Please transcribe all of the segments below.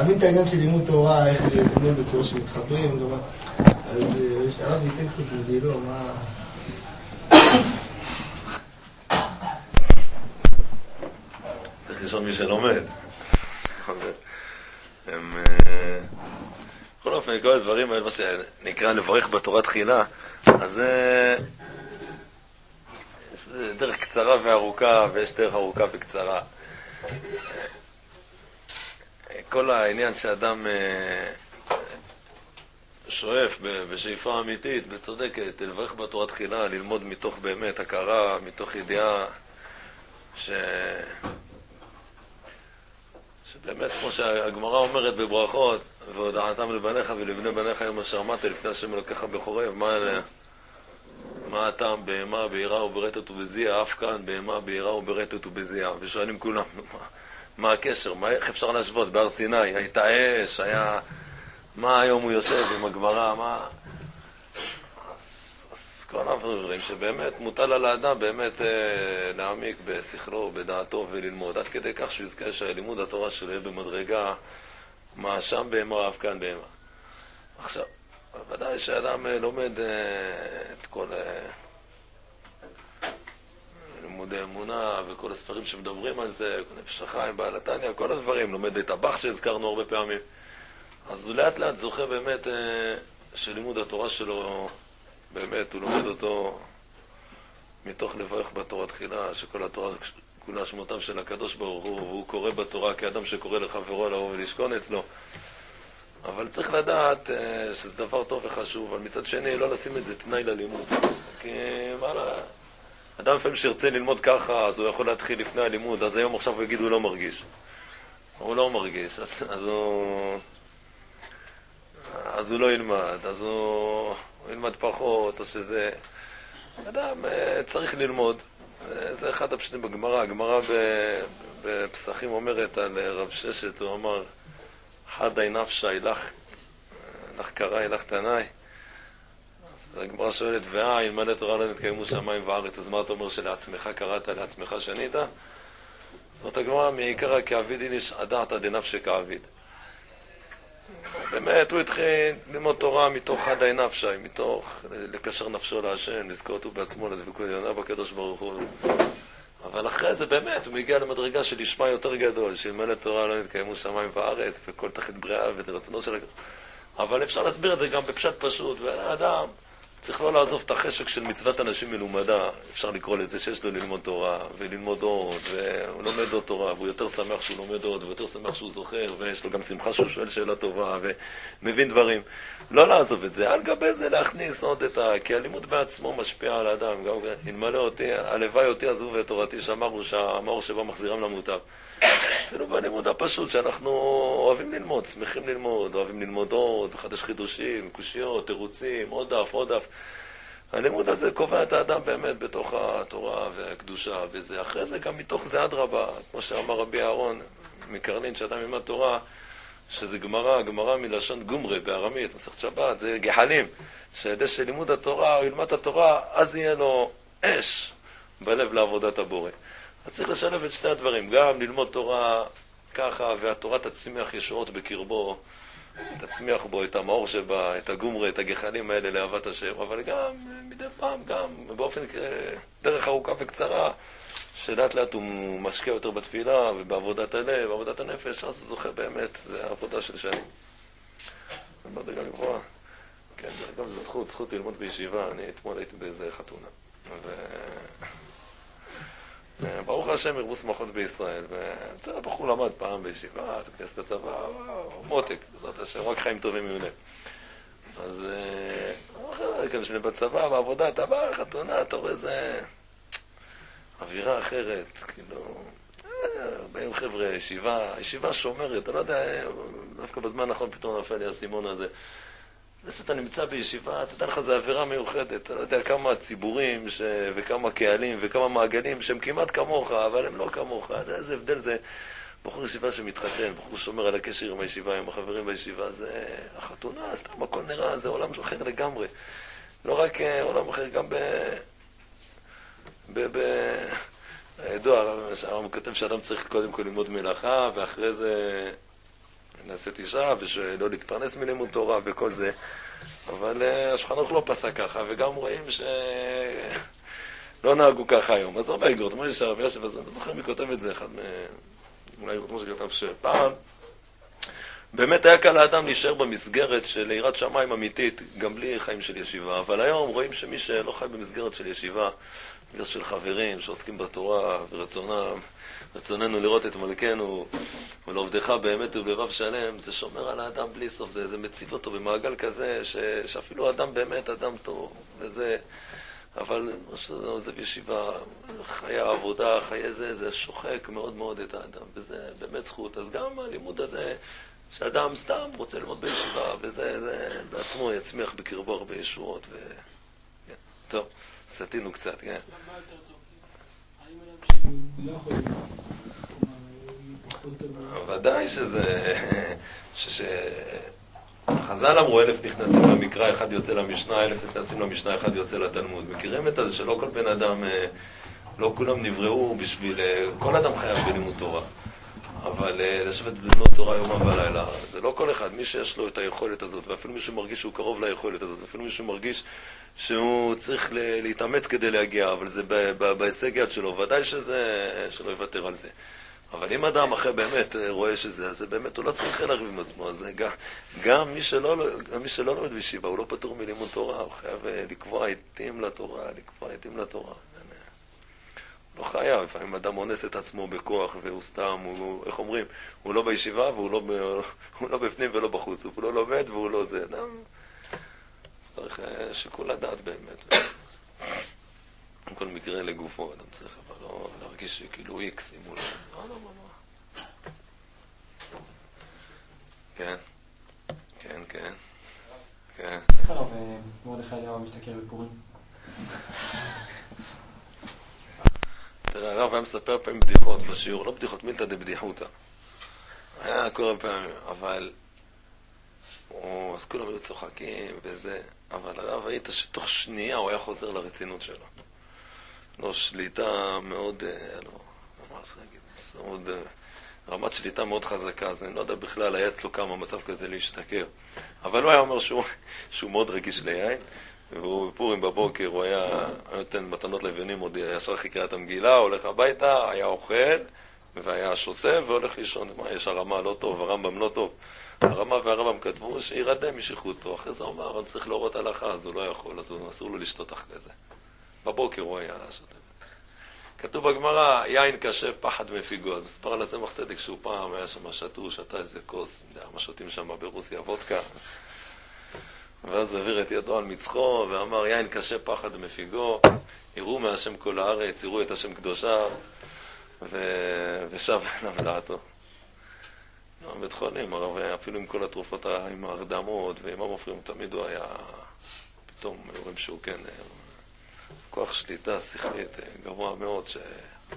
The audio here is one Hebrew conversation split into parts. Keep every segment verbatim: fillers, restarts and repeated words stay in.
להבין את העניין של לימוד תורה, איך ללמוד בצורה שמתחברים, אז הרב ניתן קצת מגילו, מה... צריך לשאול מי שלומד. הם... בכל אופן, כל הדברים האלה, מה שנקרא לברך בתורה תחילה, אז זה... יש דרך קצרה וארוכה, ויש דרך ארוכה וקצרה. כל העניין שאדם שואף בשאיפה אמיתית, בצודקת, לברך בתורה תחילה, ללמוד מתוך באמת הכרה, מתוך ידיעה ש... שבאמת, כמו שהגמרא אומרת בברכות, והודעתם לבניך ולבני בניך יום אשר אמרת לפני השם אלוקיך בחורב, מה, מה הטעם בהמה, ביראה וברטט ובזיע, אף כאן בהמה, ביראה וברטט ובזיע, ושואלים כולם, מה, מה הקשר, מה, איך אפשר להשוות? בהר סיני, הייתה אש, היה... מה היום הוא יושב עם הגמרא, מה... אז, אז כל הדברים שבאמת מוטל על האדם באמת אה, להעמיק בשכלו, בדעתו וללמוד, עד כדי כך שהוא יזכה שהלימוד התורה שלו יהיה במדרגה מה שם בהמה, אף כאן בהמה. עכשיו, ודאי שאדם לומד אה, את כל אה, לימודי אמונה וכל הספרים שמדברים על זה, נפש החיים, בעל התניא, כל הדברים, לומד את הבח שהזכרנו הרבה פעמים. אז הוא לאט לאט זוכה באמת אה, שלימוד התורה שלו, באמת הוא לומד אותו מתוך לברך בתורה תחילה, שכל התורה כולה שמותיו של הקדוש ברוך הוא, והוא קורא בתורה כאדם שקורא לחברו לאהוב ולשכון אצלו. אבל צריך לדעת אה, שזה דבר טוב וחשוב, אבל מצד שני לא לשים את זה תנאי ללימוד. כי מה לה... אדם לפעמים שירצה ללמוד ככה, אז הוא יכול להתחיל לפני הלימוד, אז היום עכשיו הוא יגיד הוא לא מרגיש. הוא לא מרגיש, אז, אז הוא... אז הוא לא ילמד, אז הוא, הוא ילמד פחות, או שזה... אדם צריך ללמוד. זה אחד הפשטים בגמרא. הגמרא בפסחים אומרת על רב ששת, הוא אמר, חדי נפשי, לך, לך קראי, לך תנאי. אז הגמרא שואלת, ואה, אלמלא תורה לא נתקיימו שמיים וארץ, אז מה אתה אומר שלעצמך קראת, לעצמך שנית? זאת הגמרא, מעיקרא כעביד איניש עדעת דנפשי כעביד. באמת הוא התחיל ללמוד תורה מתוך חדי נפשי, מתוך לקשר נפשו להשם, לזכור אותו בעצמו, לדבקות עליונה בקדוש ברוך הוא. אבל אחרי זה באמת הוא מגיע למדרגה של לשמה יותר גדול, שאלמלא תורה לא נתקיימו שמיים וארץ וכל תחת בריאה ורצונו של... אבל אפשר להסביר את זה גם בפשט פשוט, והאדם צריך לא לעזוב את החשק של מצוות אנשים מלומדה, אפשר לקרוא לזה שיש לו ללמוד תורה וללמוד עוד, והוא לומד עוד תורה, והוא יותר שמח שהוא לומד עוד, ויותר שמח שהוא זוכר, ויש לו גם שמחה שהוא שואל שאלה טובה, ומבין דברים. לא לעזוב את זה, על גבי זה להכניס עוד את ה... כי הלימוד בעצמו משפיע על האדם, גם נמלא אותי, הלוואי אותי עזוב ואת תורתי, שאמרו שהמאור שבא מחזירם למוטב. אפילו בלימוד הפשוט שאנחנו אוהבים ללמוד, שמחים ללמוד, אוהבים ללמוד עוד, חדש חידושים, קושיות, תירוצים, עוד דף, עוד דף. הלימוד הזה קובע את האדם באמת בתוך התורה והקדושה, וזה אחרי זה גם מתוך זה עד רבה, כמו שאמר רבי אהרון מקרלין, שאדם ילמד תורה, שזה גמרא, גמרא מלשון גומרי בארמית, מסכת שבת, זה גחלים, שידי שלימוד התורה, הוא ילמד את התורה, אז יהיה לו אש בלב לעבודת הבורא. אז צריך לשלב את שתי הדברים, גם ללמוד תורה ככה, והתורה תצמיח ישועות בקרבו, תצמיח בו את המאור שבה, את הגומרה, את הגחלים האלה לאהבת השם, אבל גם מדי פעם, גם באופן דרך ארוכה וקצרה, שלאט לאט הוא משקיע יותר בתפילה ובעבודת הלב, בעבודת הנפש, אז הוא זוכה באמת, זה העבודה של שנים. זה מדרגה גבוהה. כן, גם זה זכות, זכות ללמוד בישיבה, אני אתמול הייתי באיזה חתונה. ו... ברוך השם ירבו שמחות בישראל, ובצד הבחור למד פעם בישיבה, תכנס לצבא, מותק, בעזרת השם, רק חיים טובים יהיו להם. אז גם שני בצבא, בעבודה, אתה בא לחתונה, אתה רואה איזה אווירה אחרת, כאילו, באים חבר'ה, ישיבה, ישיבה שומרת, אתה לא יודע, דווקא בזמן האחרון פתאום נפל לי הסימון הזה. אתה נמצא בישיבה, אתה יודע לך, זה אווירה מיוחדת, אתה לא יודע כמה ציבורים ש... וכמה קהלים וכמה מעגלים שהם כמעט כמוך, אבל הם לא כמוך. איזה הבדל זה בחור ישיבה שמתחתן, בחור שומר על הקשר עם הישיבה, עם החברים בישיבה, זה החתונה, סתם הכל נראה, זה עולם אחר לגמרי. לא רק עולם אחר, גם ב... ב... ב... ידוע, הרב כותב שאדם צריך קודם כל ללמוד מלאכה, ואחרי זה נעשית אישה, ושלא להתפרנס מלימוד תורה וכל זה. אבל השולחן ערוך לא פסק ככה, וגם רואים שלא נהגו ככה היום. אז הרבה אגרות, מה יש הרב ישב, אז אני לא זוכר מי כותב את זה, אחד מ... אולי אגרות כמו שכתב שפעם, באמת היה קל לאדם להישאר במסגרת של יראת שמיים אמיתית, גם בלי חיים של ישיבה. אבל היום רואים שמי שלא חי במסגרת של ישיבה, מסגרת של חברים שעוסקים בתורה ורצונם, רצוננו לראות את מלכנו ולעובדך באמת ובלבב שלם, זה שומר על האדם בלי סוף, זה, זה מציב אותו במעגל כזה ש, שאפילו אדם באמת אדם טוב, וזה, אבל זה עוזב ישיבה, חיי העבודה, חיי זה, זה שוחק מאוד מאוד את האדם, וזה באמת זכות. אז גם הלימוד הזה, שאדם סתם רוצה ללמוד בישיבה, וזה זה, בעצמו יצמיח בקרבו הרבה ישועות, ו... כן. טוב, סתינו קצת, כן. מה יותר טוב? האם אדם שלא יכול ללמוד? ודאי שזה... ש... חז"ל אמרו אלף נכנסים למקרא, אחד יוצא למשנה, אלף נכנסים למשנה, אחד יוצא לתלמוד. מכירים את זה שלא כל בן אדם, לא כולם נבראו בשביל... כל אדם חייב בלימוד תורה. אבל לשבת בלמוד תורה יומם ולילה, זה לא כל אחד. מי שיש לו את היכולת הזאת, ואפילו מי שמרגיש שהוא קרוב ליכולת הזאת, ואפילו מי שמרגיש שהוא צריך להתאמץ כדי להגיע, אבל זה בהישג יד שלו, ודאי שזה, שלא יוותר על זה. אבל אם אדם אחרי באמת רואה שזה, אז זה באמת הוא לא צריך להרחיב עם עצמו. אז גם, גם מי שלא, מי שלא לומד בישיבה, הוא לא פטור מלימוד תורה, הוא חייב לקבוע עיתים לתורה, לקבוע עיתים לתורה. לא חייב, לפעמים אדם אונס את עצמו בכוח והוא סתם, הוא, איך אומרים, הוא לא בישיבה והוא לא, הוא לא בפנים ולא בחוץ, הוא לא לומד והוא לא זה. אדם צריך שיקול הדעת באמת. כל מקרה לגופו, אדם צריך אבל לא להרגיש שכאילו איקס אם הוא לא זה. לא, לא, לא. כן, כן, כן. כן. איך הרב מרדכי אליהו משתכר בפורים? תראה, הרב היה מספר פעמים בדיחות בשיעור, לא בדיחות, מילתא דבדיחותא. היה קורה פעמים, אבל... אז כולם היו צוחקים וזה, אבל הרב היית שתוך שנייה הוא היה חוזר לרצינות שלו. לא, שליטה מאוד, לא, מה צריך להגיד, מאוד, רמת שליטה מאוד חזקה, אז אני לא יודע בכלל, היה אצלו כמה מצב כזה להשתכר. אבל הוא היה אומר שהוא, שהוא מאוד רגיש ליין, והוא בפורים בבוקר, הוא היה נותן מתנות לביונים, עוד ישר חיכה את המגילה, הולך הביתה, היה אוכל, והיה שוטה, והולך לישון. מה, יש הרמה לא טוב, הרמב"ם לא טוב. הרמה והרמב"ם כתבו שירדם משיחותו, אחרי זה הוא אמר, אני צריך להורות הלכה, אז הוא לא יכול, אז הוא אסור לו לשתות אחרי זה. בבוקר הוא היה שוטה. כתוב בגמרא, יין קשה, פחד מפיגו. אז מספר על הצמח צדק שהוא פעם היה שם שתו, שתה איזה כוס, מה שותים שם ברוסיה, וודקה. ואז העביר את ידו על מצחו ואמר, יין קשה, פחד מפיגו, יראו מהשם כל הארץ, יראו את השם קדושה, ו... ושב אליו דעתו. בית חולים, הרב, אפילו עם כל התרופות, עם הרדמות ועם המופרים, תמיד הוא היה, פתאום רואים שהוא כן, כוח שליטה שכלית גבוה מאוד, ש...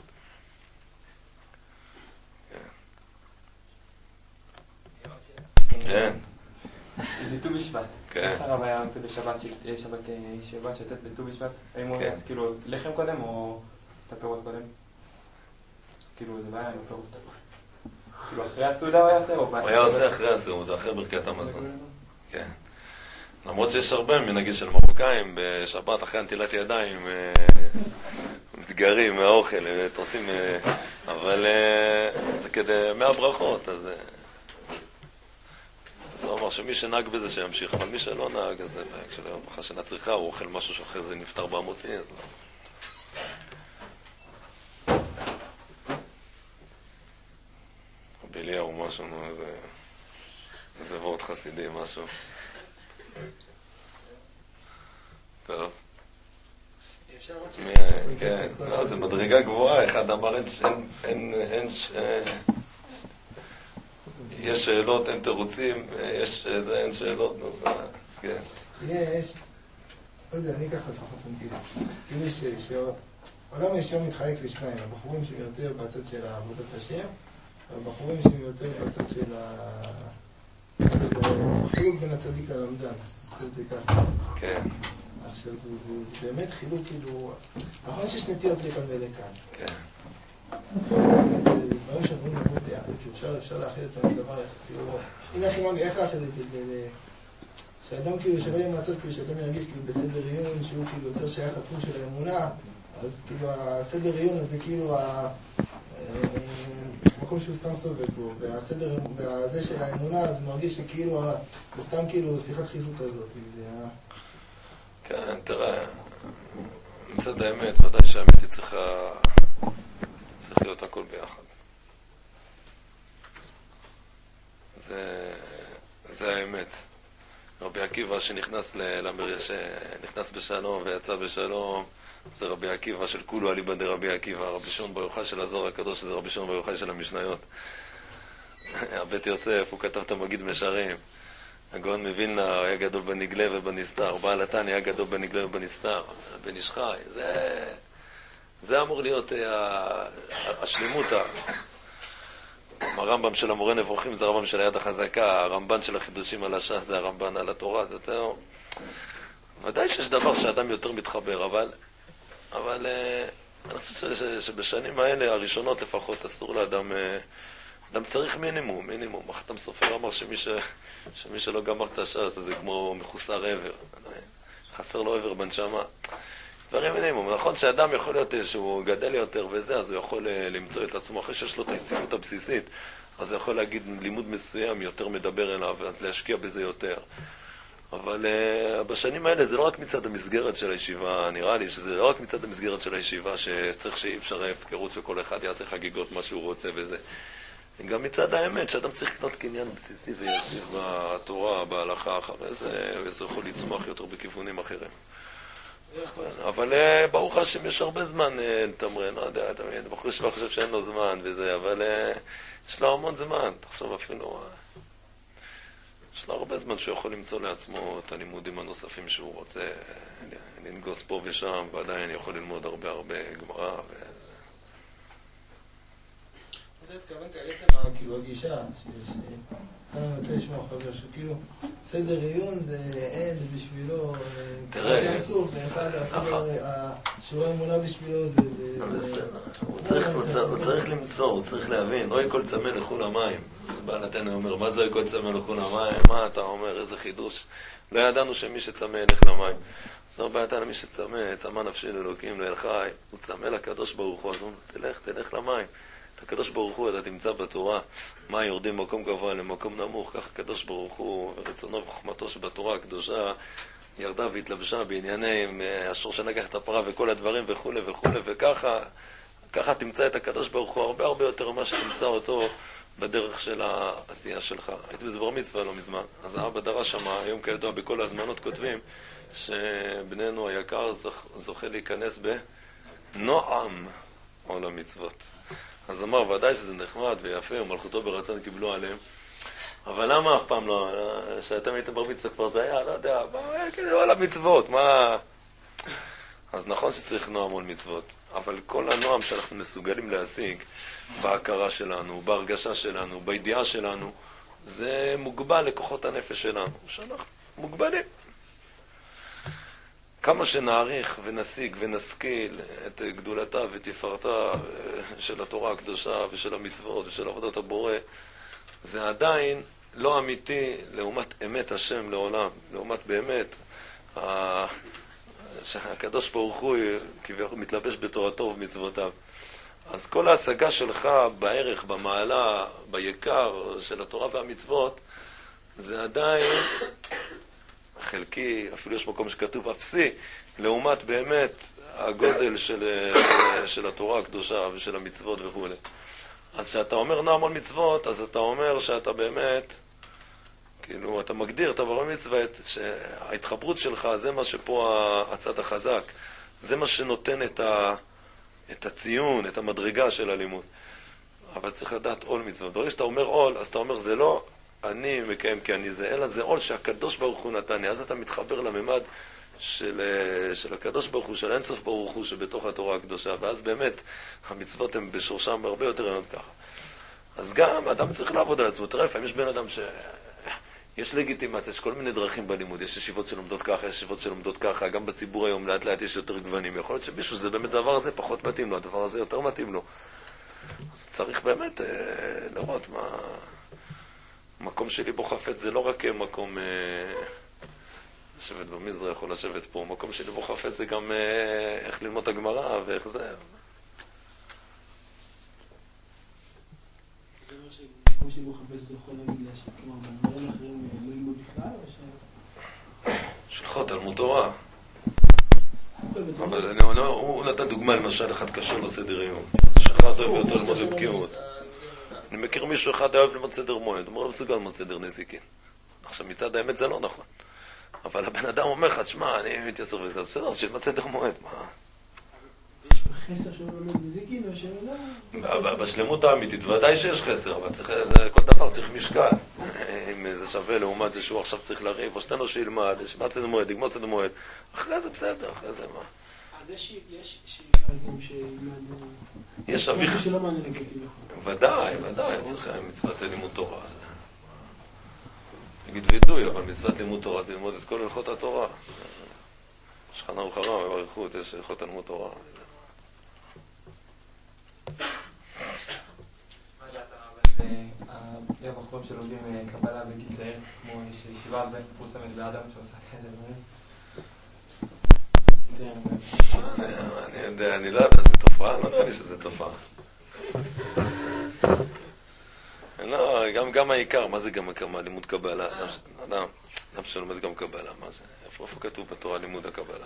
כן. בט"ו בשבט. כן. איך הרב היה עושה בשבת, שבת שיוצאת בט"ו בשבט? האם הוא עושה כאילו לחם קודם או את הפירות קודם? כאילו זה בעיה עם הפירות. כאילו אחרי הסעודה הוא היה עושה? הוא היה עושה אחרי הסעודה, אחרי ברכת המזון. כן. למרות שיש הרבה מנהגים של מרוקאים, בשבת אחרי נטילת ידיים, מתגרים מהאוכל, תורסים, אבל זה כדי מהברכות, אז... אז הוא אמר שמי שנהג בזה שימשיך, אבל מי שלא נהג, אז כשלברכה שנה צריכה, הוא אוכל משהו שאחרי זה נפטר במוציא, אז לא. ביליה או משהו, איזה... איזה וורט חסידי, משהו. טוב. אפשר עוד מי... כן, לא, זה מדרגה גבוהה, אחד אמר אין... אין... אין... יש שאלות, אין תירוצים, יש זה, אין שאלות, נו, זה, כן. יש, לא יודע, אני ככה לפחות שמתי לי. כאילו שעולם הישיבה מתחלק לשניים, הבחורים שהם יותר בצד של עבודת השם, והבחורים שהם יותר בצד של החילוק בין הצדיק ללמדן. עושה את זה ככה. כן. עכשיו, זה, זה, זה באמת חילוק, כאילו... נכון שיש נטיות לכאן ולכאן. כן. זה, זה דברים דברים שאומרים לבוא ביחד, כי אפשר, אפשר לאחד את הדבר, כאילו, הנה הכי מגיע, איך לאחד את זה, שאדם כאילו, שלא יהיה מצב כאילו שאדם ירגיש כאילו בסדר עיון, שהוא כאילו יותר שייך לתחום של האמונה, אז כאילו הסדר עיון הזה כאילו המקום שהוא סתם סובב בו, והסדר, והזה של האמונה, אז הוא מרגיש שכאילו, זה סתם כאילו שיחת חיזוק כזאת. כן, תראה, מצד האמת, ודאי שהאמת היא צריכה, צריך להיות הכל ביחד. זה, זה האמת. רבי עקיבא שנכנס למריה, שנכנס בשלום ויצא בשלום, זה רבי עקיבא של כולו אליבא דרבי עקיבא, רבי שמעון בר יוחאי של הזוהר הקדוש, זה רבי שמעון בר יוחאי של המשניות. בית יוסף, הוא כתב את המגיד משרים. הגאון מווילנה היה גדול בנגלה ובנסתר, בעל התניא היה גדול בנגלה ובנסתר, בן איש חי. זה, זה אמור להיות השלימות. הרמב"ם של המורה נבוכים זה הרמב"ם של היד החזקה, הרמב"ן של החידושים על הש"ס זה הרמב"ן על התורה, זה תאו. ודאי שיש דבר שאדם יותר מתחבר, אבל, אבל אני חושב שבשנים האלה, הראשונות לפחות, אסור לאדם, אדם צריך מינימום, מינימום. החתם סופר אמר שמי, ש, שמי שלא גמר את הש"ס, זה כמו מחוסר עבר, חסר לו עבר בנשמה. דברים מינימום. נכון שאדם יכול להיות שהוא גדל יותר וזה, אז הוא יכול למצוא את עצמו, אחרי שיש לו את היציבות הבסיסית, אז הוא יכול להגיד לימוד מסוים יותר מדבר אליו, אז להשקיע בזה יותר. אבל uh, בשנים האלה זה לא רק מצד המסגרת של הישיבה, נראה לי שזה לא רק מצד המסגרת של הישיבה שצריך שאי אפשר הפקרות שכל אחד יעשה חגיגות מה שהוא רוצה וזה. גם מצד האמת שאדם צריך לקנות קניין בסיסי ויציב בתורה, בהלכה, אחרי זה, וזה יכול לצמוח יותר בכיוונים אחרים. אבל ברוך השם יש הרבה זמן לתמרן, לא יודע, תמיד, בחור שבא חושב שאין לו זמן וזה, אבל יש לו המון זמן, תחשוב אפילו, יש לו הרבה זמן שהוא יכול למצוא לעצמו את הלימודים הנוספים שהוא רוצה לנגוס פה ושם, ועדיין יכול ללמוד הרבה הרבה גמרא. אתה התכוונתי על עצם כאילו הגישה, סתם אני רוצה לשמוע חבר שכאילו סדר עיון זה אין בשבילו, תראה, ואחד השיעור האמונה בשבילו זה... הוא צריך למצוא, הוא צריך להבין, אוי כל צמא לכו למים. בעל התניא אומר, מה זה אוי כל צמא לכו למים? מה אתה אומר, איזה חידוש? לא ידענו שמי שצמא ילך למים. אז הרבה התניא מי שצמא, צמא נפשי לאלוקים לאל חי, הוא צמא לקדוש ברוך הוא, אז הוא אומר, תלך, תלך למים. הקדוש ברוך הוא, אתה תמצא בתורה מה יורדים ממקום גבוה למקום נמוך, כך הקדוש ברוך הוא ורצונו וחוכמתו שבתורה הקדושה ירדה והתלבשה בענייני השור שנגח את הפרה וכל הדברים וכו' וכו' וככה ככה תמצא את הקדוש ברוך הוא הרבה הרבה יותר ממה שתמצא אותו בדרך של העשייה שלך. הייתי בזה בר מצווה לא מזמן, אז האבא דרש שם, היום כידוע בכל הזמנות כותבים שבננו היקר זוכה להיכנס בנועם עול המצוות. אז אמר, ודאי שזה נחמד ויפה, ומלכותו ברצון קיבלו עליהם. אבל למה אף פעם לא, שאתם הייתם בר מצווה כבר זה היה, לא יודע, כאילו על המצוות, מה... אז נכון שצריך נועם מול מצוות, אבל כל הנועם שאנחנו מסוגלים להשיג בהכרה שלנו, בהרגשה שלנו, בידיעה שלנו, זה מוגבל לכוחות הנפש שלנו, שאנחנו מוגבלים. כמה שנעריך ונשיג ונשכיל את גדולתה ותפארתה של התורה הקדושה ושל המצוות ושל עבודת הבורא, זה עדיין לא אמיתי לעומת אמת השם לעולם, לעומת באמת שהקדוש ברוך הוא כביכול מתלבש בתורתו ובמצוותיו. אז כל ההשגה שלך בערך, במעלה, ביקר של התורה והמצוות, זה עדיין חלקי, אפילו יש מקום שכתוב אפסי, לעומת באמת הגודל של, של, של התורה הקדושה ושל המצוות וכו'. אז כשאתה אומר נועם על מצוות, אז אתה אומר שאתה באמת, כאילו, אתה מגדיר את הבר מצווה, שההתחברות שלך זה מה שפה הצד החזק, זה מה שנותן את, ה, את הציון, את המדרגה של הלימוד. אבל צריך לדעת עול מצוות. ברגע שאתה אומר עול, אז אתה אומר זה לא אני מקיים כי אני זה, אלא זה עול שהקדוש ברוך הוא נתן לי. אז אתה מתחבר לממד של, של הקדוש ברוך הוא, של אינסוף ברוך הוא שבתוך התורה הקדושה, ואז באמת המצוות הן בשורשם הרבה יותר ענות ככה. אז גם אדם צריך לעבוד על עצמו. תראה, לפעמים יש בן אדם ש... יש לגיטימציה, יש כל מיני דרכים בלימוד, יש ישיבות שלומדות ככה, יש ישיבות שלומדות ככה, גם בציבור היום לאט לאט יש יותר גוונים. יכול להיות שמישהו זה באמת הדבר הזה פחות מתאים לו, הדבר הזה יותר מתאים לו. אז צריך באמת לראות מה... המקום שלי בו חפץ זה לא רק מקום לשבת במזרח או לשבת פה, מקום שלי בו חפץ זה גם איך ללמוד את הגמרא ואיך זה. זה אומר שמקום שלי בו חפץ זה יכול להגיד להשאיר, כלומר, בדברים אחרים לא ללמוד בכלל או ש... שלך תלמוד תורה. אבל הוא נתן דוגמה למשל אחד קשר לסדר יום. אז שאחד אוהב יותר ללמוד בבקיאות. אני מכיר מישהו אחד אוהב ללמוד סדר מועד, הוא אומר לא מסוגל ללמוד סדר נזיקין. עכשיו מצד האמת זה לא נכון. אבל הבן אדם אומר לך, תשמע, אני מתייסר וזה, אז בסדר, שילמד סדר מועד. יש חסר שהוא ללמוד נזיקין או שלא? בשלמות האמיתית, ודאי שיש חסר, אבל כל דבר צריך משקל. אם זה שווה לעומת זה שהוא עכשיו צריך לריב, או שתנו שילמד, שילמד סדר מועד, יגמוד סדר מועד. אחרי זה בסדר, אחרי זה מה? אז יש שאיפה גם שילמד... יש אביך... משהו שלא מעניין כביכול. ודאי, ודאי, צריך מצוות לימוד תורה. נגיד וידוי, אבל מצוות לימוד תורה זה ללמוד את כל הלכות התורה. שולחן ערוך הר"ם, באריכות, יש הלכות לימוד תורה. מה דעת הרב? יש בחורים שלומדים קבלה בגיל צעיר, כמו יש ישיבה מפורסמת באדם שעושה כאלה דברים. אני יודע, אני לא יודע, זה תופעה? לא נראה לי שזה תופעה. לא, גם, גם העיקר, מה זה גם הקמה? לימוד קבלה. אדם, אדם שלומד גם קבלה, מה זה? איפה, איפה כתוב בתורה לימוד הקבלה?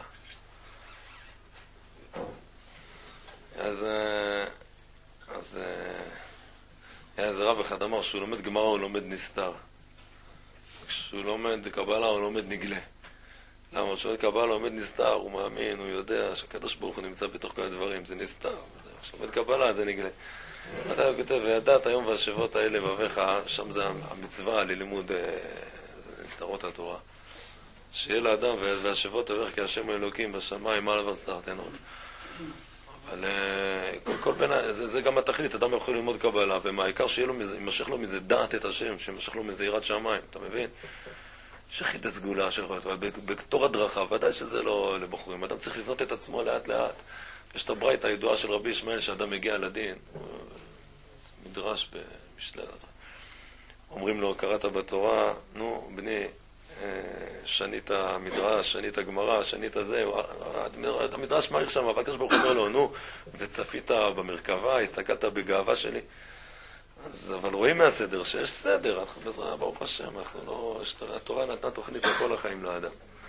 אז, אז, היה איזה רב אחד אמר שהוא לומד גמרא, הוא לומד נסתר. כשהוא לומד קבלה, הוא לומד נגלה. למה? כשהוא לומד קבלה, הוא לומד נסתר, הוא מאמין, הוא יודע שהקדוש ברוך הוא נמצא בתוך כל הדברים, זה נסתר. כשהוא לומד קבלה, זה נגלה. אתה כותב, וידעת היום והשבות האלה בביך, שם זה המצווה ללימוד נסתרות התורה. שיהיה לאדם והשבות בביך כי השם האלוקים בשמיים, מעלה וסתרתנו. אבל כל, כל בין, זה, זה גם התכלית, אדם יכול ללמוד קבלה, ומה, העיקר שיהיה לו מזה, ימשך לו מזה דעת את השם, שימשך לו מזה יראת שמיים, אתה מבין? שחיד הסגולה שלך, אבל בתור הדרכה, ודאי שזה לא לבחורים, אדם צריך לבנות את עצמו לאט לאט. יש את הברייתא הידועה של רבי ישמעאל, שאדם מגיע לדין, מדרש במשלי, אומרים לו, קראת בתורה, נו, בני, שנית המדרש, שנית הגמרא, שנית זה, המדרש מעריך שם, אבל הקדוש ברוך הוא אומר לו, נו, וצפית במרכבה, הסתכלת בגאווה שלי. אז, אבל רואים מהסדר שיש סדר, אנחנו בזרע, ברוך השם, אנחנו לא, התורה נתנה תוכנית לכל החיים לאדם.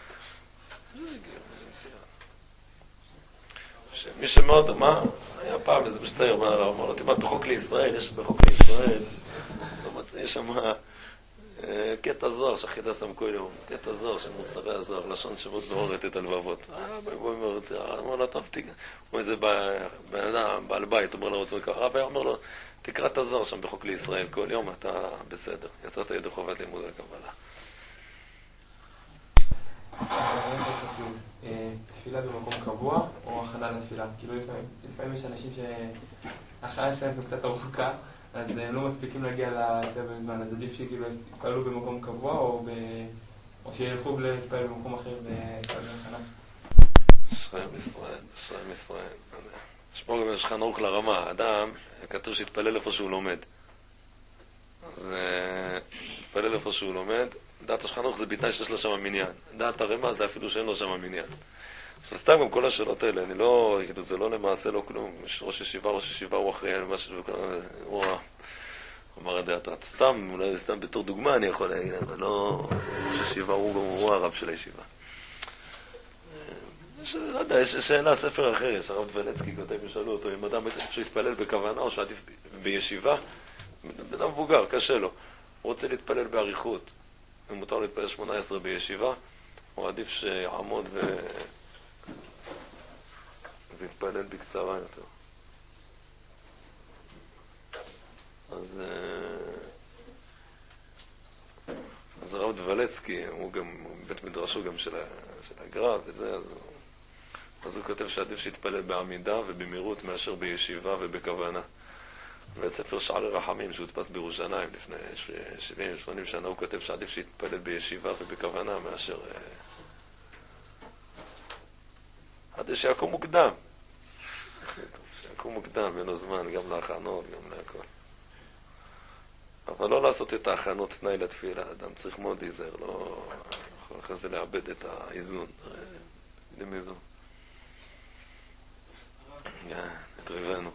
מי שמאוד, מה? היה פעם איזה משצייר מהרב, אמר לו, תימד בחוק לישראל, יש בחוק לישראל, יש שם קטע זוהר, שחידה שם כל יום, קטע זוהר של מוסרי הזוהר, לשון שמות זוהרת את הלבבות. אה, בואי מרצה, אמר לו, טוב, הוא איזה בעל בית, אומר לו, רוצה לקרוא, הרב אומר לו, תקרא את הזוהר שם בחוק לישראל, כל יום אתה בסדר, יצאת ידי חובת לימוד הקבלה. תפילה במקום קבוע או הכנה לתפילה? כאילו לפעמים יש אנשים שההכנה שלהם קצת ארוכה, אז הם לא מספיקים להגיע לתפילה בזמן, אז עדיף שכאילו יתפעלו במקום קבוע או שילכו להתפעל במקום אחר ויתפעלו להכנה. ישראל ישראל, ישראל ישראל. יש פה גם שולחן ערוך לרמה, אדם כתוב שיתפלל איפה שהוא לומד. אז יתפלל איפה שהוא לומד. דעת השולחן ערוך זה בתנאי שיש לו שם מניין. דעת הרמה זה אפילו שאין לו שם מניין. עכשיו סתם גם כל השאלות האלה, אני לא, זה לא למעשה לא כלום. ראש ישיבה, ראש ישיבה הוא אחראי על משהו, הוא אמר הדעת. סתם, אולי סתם בתור דוגמה אני יכול להגיד, אבל לא, ראש ישיבה הוא הרב של הישיבה. לא יודע, יש שאלה, ספר אחר, יש הרב דבלצקי כותב, ישאלו אותו, אם אדם שהוא יתפלל בכוונה או שעדיף בישיבה, אדם מבוגר, קשה לו, הוא רוצה להתפלל בעריכות, אם מותר להתפלל שמונה עשרה בישיבה, הוא עדיף שיעמוד ו... ויתפלל בקצרה יותר. אז... אז הרב דבלצקי, הוא גם, בית מדרשו גם של הגר"א וזה, אז... אז הוא כותב שעדיף שיתפלל בעמידה ובמהירות מאשר בישיבה ובכוונה. וספר שערי רחמים שהודפס בירושלים לפני שבעים שמונים שנה, הוא כותב שעדיף שיתפלל בישיבה ובכוונה מאשר... עד שיקום מוקדם. לקום מוקדם, אין לו זמן, גם להכנות, גם להכל. אבל לא לעשות את ההכנות תנאי לתפילה, אדם צריך מאוד להיזהר, לא יכול אחרי זה לאבד את האיזון. יודעים איזון. את ריבנו.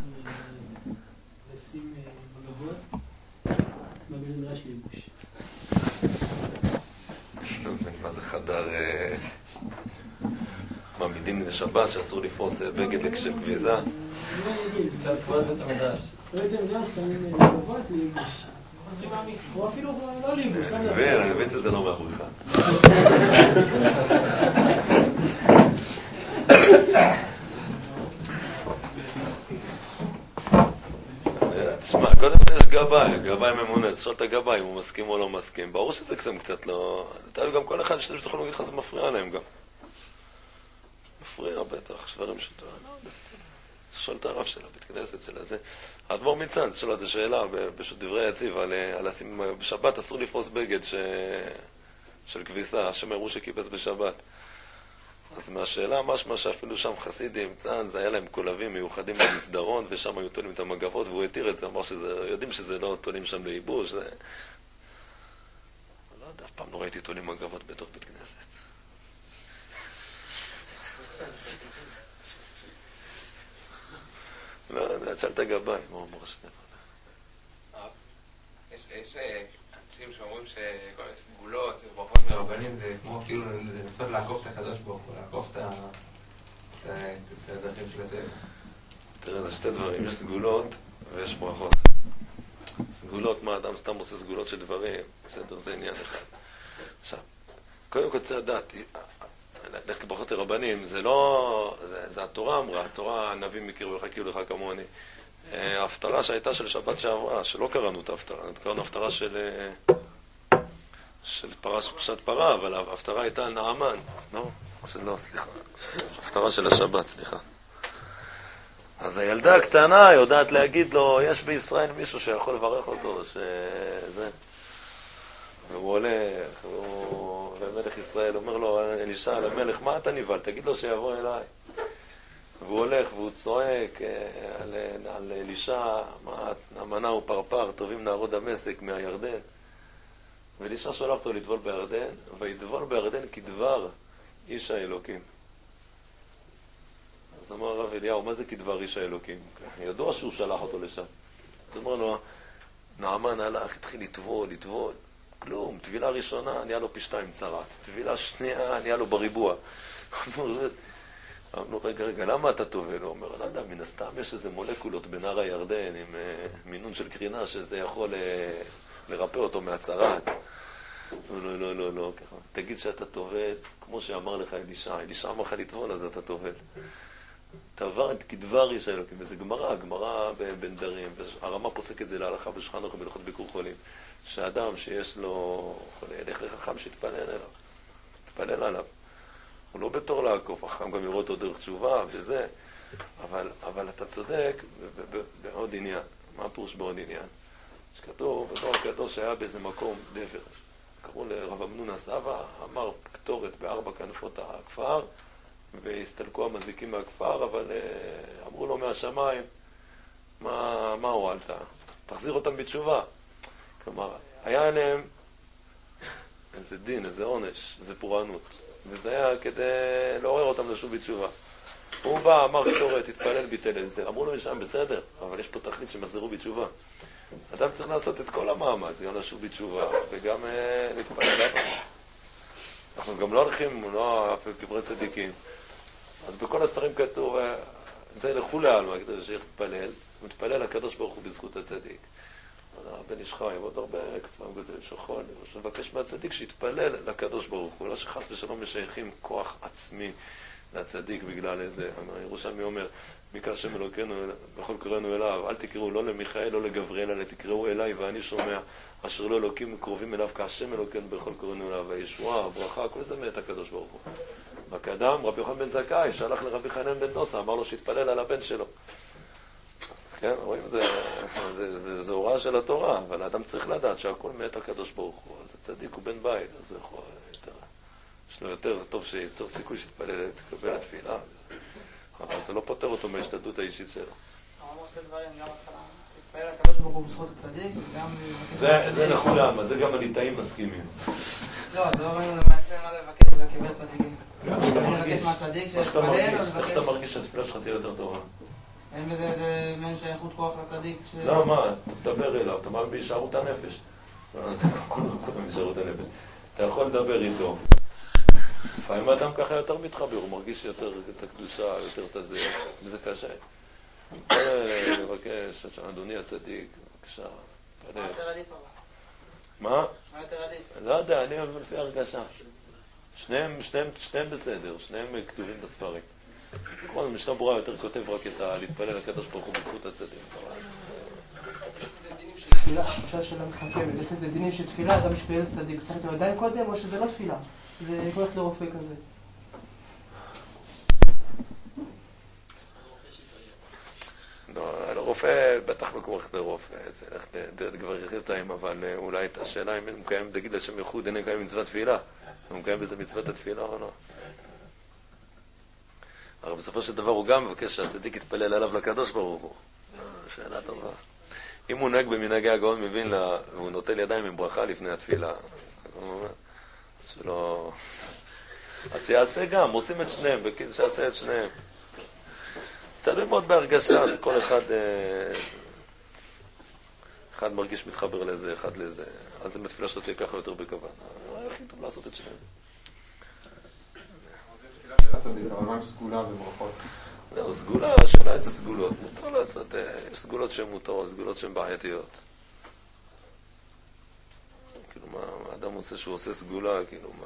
לשים מגבות, בבית מדרש לייבוש. מה זה חדר... מעמידים לשבת שאסור לפרוס בגד לקשר גביזה? קצת כבוד בית המדרש. בית המדרש שמים מגבות לייבוש. או אפילו לא לייבוש. אני מבין שזה לא מאחוריך. תשמע, קודם יש גבאי, גבאי ממונה, תשאל את הגבאי אם הוא מסכים או לא מסכים. ברור שזה קצת קצת לא... תראו גם כל אחד שאתם יכולים להגיד לך, זה מפריע להם גם. מפריע בטח, שברים שאתה... לא, תשאל את הרב של הבית כנסת של הזה. האדמו"ר מצאנז, תשאל את זה שאלה, פשוט דברי יציב, על לשים... בשבת אסור לפרוס בגד של כביסה, השם הראו שכיבס בשבת. אז מהשאלה, משמע שאפילו שם חסידים, צאנז, היה להם קולבים מיוחדים במסדרון, ושם היו תולים את המגבות, והוא התיר את זה, אמר שזה, יודעים שזה לא תולים שם לייבוש, זה... לא יודע, אף פעם לא ראיתי תולים מגבות בתוך בית כנסת. לא יודע, תשאל את הגבאי, מה אומר השם? יש אנשים שאומרים שכל סגולות, ברכות מרבנים, זה כמו כאילו לנסות לעקוף את הקדוש ברוך הוא, לעקוף את הדרכים של הטבע. תראה, זה שתי דברים, יש סגולות ויש ברכות. סגולות, מה אדם סתם עושה סגולות של דברים, בסדר, זה עניין אחד. עכשיו, קודם כל צריך לדעת, ללכת לברכות לרבנים, זה לא, זה, זה התורה אמרה, התורה הנביא מכירו לך כאילו לך כמוני. ההפטרה שהייתה של שבת שעברה, שלא קראנו את ההפטרה, קראנו הפטרה של של פרשת פרה, אבל ההפטרה הייתה על נעמן. לא, לא, סליחה. ההפטרה של השבת, סליחה. אז הילדה הקטנה יודעת להגיד לו, יש בישראל מישהו שיכול לברך אותו, שזה... והוא הולך, והוא... ומלך ישראל אומר לו, אלישע, למלך, מה אתה נבהל? תגיד לו שיבוא אליי. והוא הולך והוא צועק על, על אלישע, מה, המנה ופרפר, טובים נערות דמשק מהירדן. ואלישע שולח אותו לטבול בירדן, ויטבול בירדן כדבר איש האלוקים. אז אמר הרב אליהו, מה זה כדבר איש האלוקים? ידוע שהוא שלח אותו לשם. אז אמר לו, נעמן הלך, התחיל לטבול, לטבול. כלום, טבילה ראשונה, נהיה לו פי שתיים צרת. טבילה שנייה, נהיה לו בריבוע. אמרו, רגע, רגע, למה אתה טובל? הוא אומר, לא יודע, מן הסתם יש איזה מולקולות בנהר הירדן עם מינון של קרינה שזה יכול לרפא אותו מהצרת. לא, לא, לא, לא, ככה. תגיד שאתה טובל, כמו שאמר לך אלישע, אלישע אמר לך לטבול, אז אתה טובל. תעבר את כדבר איש האלוקים, וזה גמרא, גמרא בין דרים, והרמה פוסק את זה להלכה בשולחן ערוך בהלכות ביקור חולים, שאדם שיש לו חולה, ילך לחכם שיתפלל אליו, תתפלל עליו. הוא לא בתור לעקוף, החכם גם יראו אותו דרך תשובה וזה, אבל, אבל אתה צודק בעוד עניין. מה הפירוש בעוד עניין? שכתוב, בתור הקדוש שהיה באיזה מקום דבר, קראו לרב אמנון הסבא, אמר כתורת בארבע כנפות הכפר, והסתלקו המזיקים מהכפר, אבל אמרו לו מהשמיים, מה, מה הועלת? תחזיר אותם בתשובה. כלומר, היה עליהם איזה דין, איזה עונש, איזה פורענות. וזה היה כדי לעורר אותם לשוב בתשובה. הוא בא, אמר כתורת, התפלל, ביטל את זה. אמרו לו משם, בסדר, אבל יש פה תכלית שמחזרו בתשובה. אדם צריך לעשות את כל המאמץ, גם לשוב בתשובה, וגם אה, להתפלל. אנחנו גם לא הולכים, לא אף קברי צדיקים. אז בכל הספרים כתוב, זה לכו לעלמה, כדי שיתפלל, הוא מתפלל לקדוש ברוך הוא בזכות הצדיק. בן איש חי, ועוד הרבה כפרים גדולים שחול, שמבקש מהצדיק שיתפלל לקדוש ברוך הוא, לא שחס ושלום משייכים כוח עצמי לצדיק בגלל איזה, ירושלמי אומר, מכך שם אלוקינו, בכל קוראינו אליו, אל תקראו לא למיכאל, לא לגבריאל, אלא תקראו אליי ואני שומע, אשר לא אלוקים קרובים אליו, כהשם אלוקינו בכל קוראינו אליו, הישועה, הברכה, כל זה מאת הקדוש ברוך הוא. בקדם, רבי יוחנן בן זכאי, שהלך לרבי חנן בן דוסה, אמר לו שיתפלל על הבן שלו. כן, רואים, זה, זה, זה, זה הוראה של התורה, אבל האדם צריך לדעת שהכל מאת הקדוש ברוך הוא, אז הצדיק הוא בן בית, אז הוא יכול יותר, יש לו יותר טוב, שיותר סיכוי שיתפלל, תקבל התפילה. אבל זה לא פותר אותו מההשתדלות האישית שלו. אמרו שתי דברים, גם התחלה, להתפעל לקדוש ברוך הוא בזכות הצדיק, וגם... זה לכולם, אז זה גם הליטאים מסכימים. לא, לא ראינו למעשה מה לבקש ולקבל צדיקים. אני מבקש מהצדיק שיתפלל, או לבקש... איך שאתה מרגיש שהתפילה שלך תהיה יותר טובה? אין בזה מעין שייכות כוח לצדיק ש... לא, מה, תדבר אליו, אתה מאמין בהישארות הנפש. כולם בהישארות הנפש. אתה יכול לדבר איתו. לפעמים האדם ככה יותר מתחבר, הוא מרגיש יותר את הקדושה, יותר את הזה, וזה קשה. לבקש, אדוני הצדיק, בבקשה. מה יותר עדיף אבל? מה? מה יותר עדיף? לא יודע, אני אוהב לפי הרגשה. שניהם, שניהם, שניהם בסדר, שניהם כתובים בספרים. נכון, המשנה ברורה יותר כותב רק את להתפלל לקדוש ברוך הוא בזכות הצדיק. תפילה, עכשיו שאלה מחכמת, יש לזה דינים של תפילה, אדם משפעל צדיק, צריך את הידיים קודם או שזה לא תפילה? זה יכול ללכת לרופא כזה. לא, לרופא, בטח לא כמו ללכת לרופא, זה ללכת כבר יחידתיים, אבל אולי את השאלה אם הוא מקיים, תגיד לשם ייחוד, אין מקיים מצוות תפילה. הוא מקיים בזה מצוות התפילה או לא? הרי בסופו של דבר הוא גם מבקש שהצדיק יתפלל עליו לקדוש ברוך הוא. שאלה טובה. אם הוא נהג במנהגי הגאון מבין לה, והוא נוטל ידיים עם ברכה לפני התפילה, אז שלא... אז שיעשה גם, עושים את שניהם, שיעשה את שניהם. תלוי מאוד בהרגשה, אז כל אחד... אחד מרגיש מתחבר לזה, אחד לזה. אז אם התפילה שלו תהיה ככה יותר בכוון. הכי טוב לעשות את שניהם. אבל מה עם סגולה וברכות? זהו, סגולה, השאלה איזה סגולות. מותר לעשות, יש סגולות שהן מותרות, סגולות שהן בעייתיות. כאילו, מה האדם עושה שהוא עושה סגולה, כאילו, מה...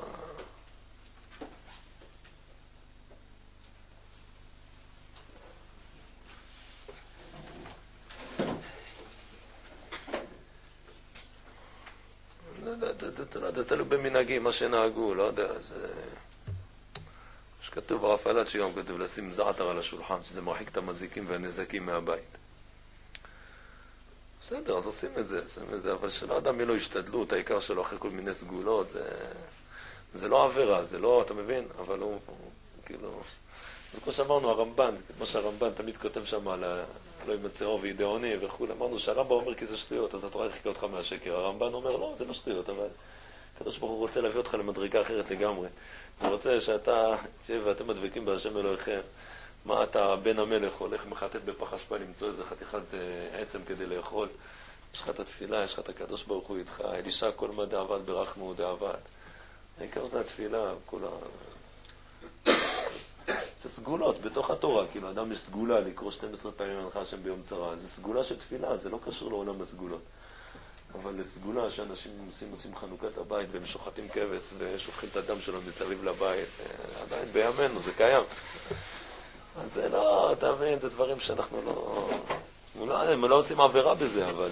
לא יודע, זה תלוי במנהגים, מה שנהגו, לא יודע, זה... שכתוב ברפאלת שיום, כתוב לשים זעתר על השולחן, שזה מרחיק את המזיקים והנזקים מהבית. בסדר, אז עושים את זה, עושים את זה, אבל שלא אדם יהיה לו השתדלות, העיקר שלו אחרי כל מיני סגולות, זה, זה לא עבירה, זה לא, אתה מבין? אבל הוא, הוא כאילו... אז כמו שאמרנו, הרמב"ן, כמו שהרמב"ן תמיד כותב שם על לא ימצא אור וידעוני וכו', אמרנו שהרמב"ן אומר כי זה שטויות, אז התורה הרחיקה אותך מהשקר. הרמב"ן אומר, לא, זה לא שטויות, אבל הקדוש ברוך הוא רוצה להביא אותך למדרגה אחרת לגמרי. הוא רוצה שאתה, תהיה ואתם מדבקים בהשם אלוהיכם, מה אתה בן המלך הולך מחטט בפח אשפה למצוא איזה חתיכת עצם כדי לאכול. יש לך את התפילה, יש לך את הקדוש ברוך הוא איתך, אלישע כל מה דעבד ברחמו דעבד. העיקר זה התפילה, כל ה... זה סגולות בתוך התורה, כאילו אדם יש סגולה לקרוא שתים עשרה פעמים הנחה השם ביום צרה, זה סגולה של תפילה, זה לא קשור לעולם הסגולות. אבל לסגולה שאנשים עושים, עושים חנוכת הבית והם שוחטים כבש ושופכים את הדם שלו מסביב לבית, עדיין בימינו, זה קיים. אז זה לא, אתה מבין, זה דברים שאנחנו לא... אולי הם לא עושים עבירה בזה, אבל...